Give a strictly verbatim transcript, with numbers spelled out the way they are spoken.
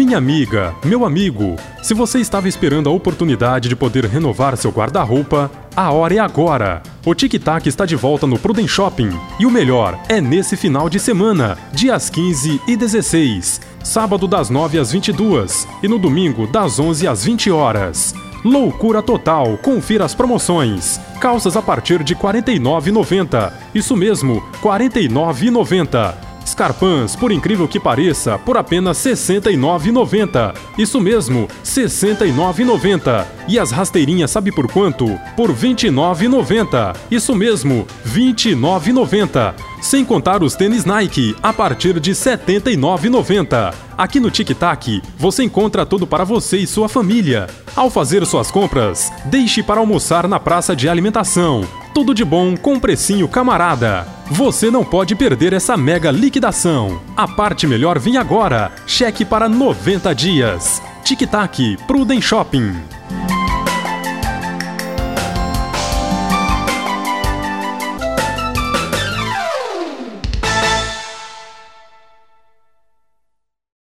Minha amiga, meu amigo, se você estava esperando a oportunidade de poder renovar seu guarda-roupa, a hora é agora! O Tic Tac está de volta no Prudem Shopping. E o melhor é nesse final de semana, dias quinze e dezesseis. Sábado das nove às vinte e duas e no domingo das onze às vinte horas. Loucura total, confira as promoções. Calças a partir de quarenta e nove reais e noventa centavos. Isso mesmo, quarenta e nove reais e noventa centavos. Scarpans, por incrível que pareça, por apenas sessenta e nove reais e noventa centavos. Isso mesmo, sessenta e nove reais e noventa centavos. E as rasteirinhas sabe por quanto? Por vinte e nove reais e noventa centavos. Isso mesmo, vinte e nove reais e noventa centavos. Sem contar os tênis Nike, a partir de setenta e nove reais e noventa centavos. Aqui no Tic Tac, você encontra tudo para você e sua família. Ao fazer suas compras, deixe para almoçar na praça de alimentação. Tudo de bom com precinho camarada. Você não pode perder essa mega liquidação. A parte melhor vem agora. Cheque para noventa dias. Tic Tac, Prudem Shopping.